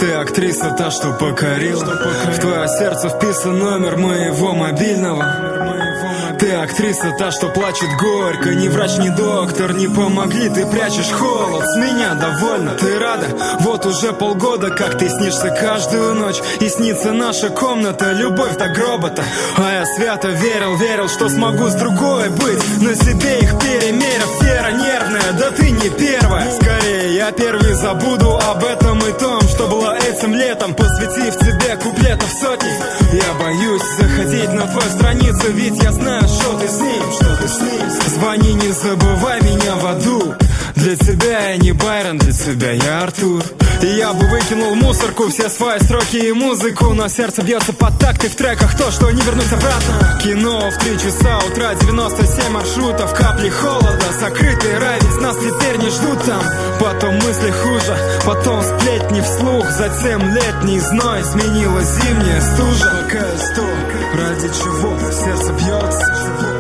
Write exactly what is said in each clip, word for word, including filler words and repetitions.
Ты актриса, та, что покорила. В твое сердце вписан номер моего мобильного. Ты актриса, та, что плачет горько. Ни врач, ни доктор не помогли. Ты прячешь холод, с меня довольна. Ты рада? Вот уже полгода, как ты снишься каждую ночь. И снится наша комната, любовь до гроба-то. А я свято верил, верил, что смогу с другой быть. На себе их перемерив, фера нервная. Да ты не первая. Скорее я первый забуду об этом и том, что было этим летом, посвятив тебе куплетов сотни. Я боюсь заходить на твою страницу, ведь я знаю, что ты с ним, что ты с ним. Звони, не забывай меня в аду. Для тебя я не Байрон, для тебя я Артур. И я бы выкинул в мусорку все свои строки и музыку, но сердце бьется под такты в треках, то, что не вернуть обратно. Кино в три часа утра, девяносто семь маршрутов, капли холода, сокрытый рай, ведь нас теперь не ждут там. Потом мысли хуже, потом сплетни вслух, затем летний зной сменила зимняя стужа. Пока я сто, ради чего сердце бьется,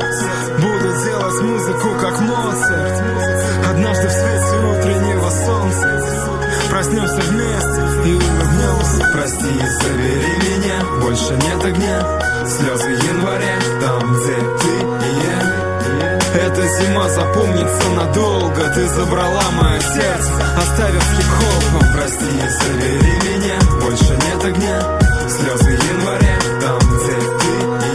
буду делать музыку как Моцарт. Однажды в свете утреннего солнца проснемся вместе и улыбнемся. Прости и забери меня, больше нет огня. Слезы января, там, где ты и я. Эта зима запомнится надолго. Ты забрала мое сердце, оставив хип-хопом. Прости и забери меня, больше нет огня. Слезы января, там, где ты и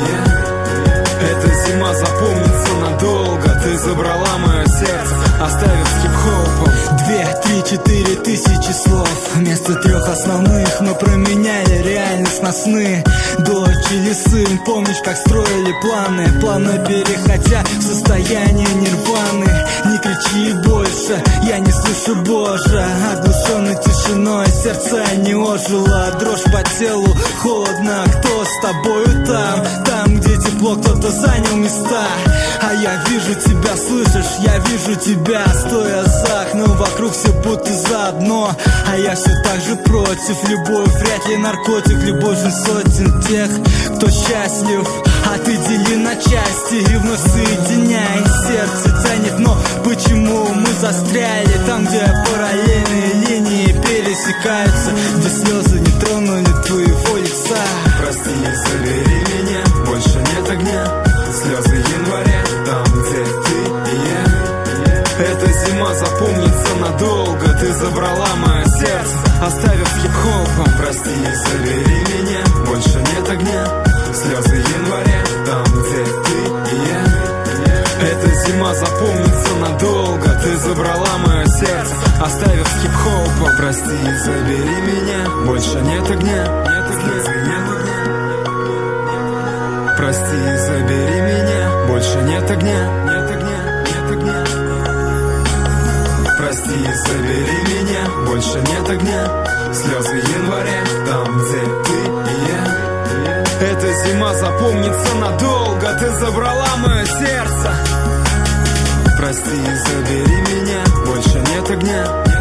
я. Эта зима запомнится надолго. Ты забрала мое сердце, оставив хип-хопом. Две, три, четыре тысячи слов. Вместо трех основных мы променяли реальность на сны. Дочь или сын, помнишь, как строили планы, плавно переходя в состояние нирваны. Не кричи больше, я не слышу, Боже. Оглушенный тишиной, сердце не ожило. Дрожь по телу, холодно, кто с тобою там? Там, где тепло, кто-то занял места. А я вижу тебя, слышишь, я вижу тебя, стоя за окном, вокруг все будто заодно. А я все так же против. Любовь вряд ли наркотик, любовь же сотен тех, кто счастлив. А ты дели на части и вновь соединяй. Сердце тянет, но почему мы застряли там, где параллельные линии пересекаются, где слезы не тронули твоего лица? Прости, забери меня, больше нет огня. Слезы января, там, где ты и я. Эта зима запомнится надолго. Ты забрала мое сердце, оставив хип-хопом. Прости, забери меня, больше нет огня. Слезы января, там, где ты и я. Эта зима запомнится надолго. Ты забрала мое сердце, оставив хип-хопом. Прости, забери меня, больше нет огня. Нет огня, нет огня. Прости, забери меня, больше нет огня. Нет огня, нет огня. Прости, забери меня, больше нет огня. Слезы января, там, где ты и я. Эта зима запомнится надолго. Ты забрала мое сердце. Прости, забери меня, больше нет огня.